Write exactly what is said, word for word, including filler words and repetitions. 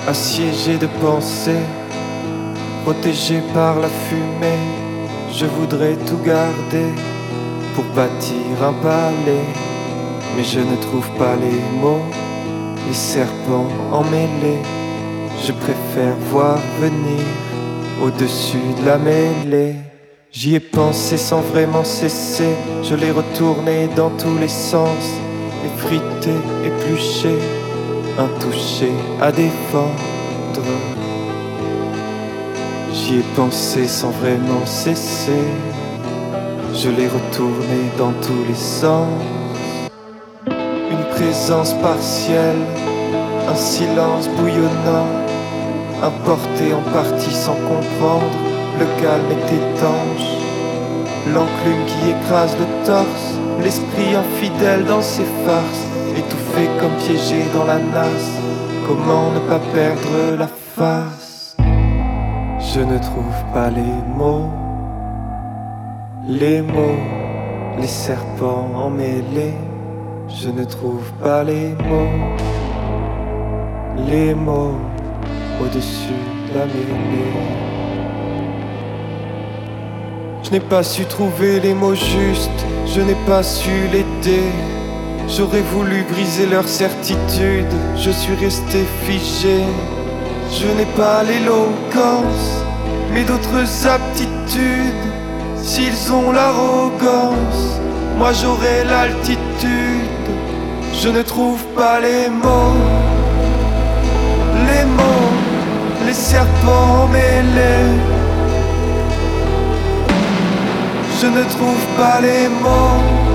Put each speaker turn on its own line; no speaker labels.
assiégé de pensées, protégé par la fumée. Je voudrais tout garder pour bâtir un palais, mais je ne trouve pas les mots, les serpents emmêlés. Je préfère voir venir au-dessus de la mêlée. J'y ai pensé sans vraiment cesser, je l'ai retourné dans tous les sens, effrité, épluché, un toucher à défendre. J'y ai pensé sans vraiment cesser, je l'ai retourné dans tous les sens. Une présence partielle, un silence bouillonnant, importé en partie sans comprendre. Le calme est étanche, l'enclume qui écrase le torse, l'esprit infidèle dans ses farces, étouffé comme piégé dans la nasse. Comment ne pas perdre la face? Je ne trouve pas les mots, les mots, les serpents emmêlés. Je ne trouve pas les mots, les mots au-dessus de la mêlée. Je n'ai pas su trouver les mots justes, je n'ai pas su l'aider. J'aurais voulu briser leur certitude, je suis resté figé. Je n'ai pas l'éloquence, mais d'autres aptitudes. S'ils ont l'arrogance, moi j'aurai l'altitude. Je ne trouve pas les mots, les mots, les serpents mêlés. Je ne trouve pas les mots.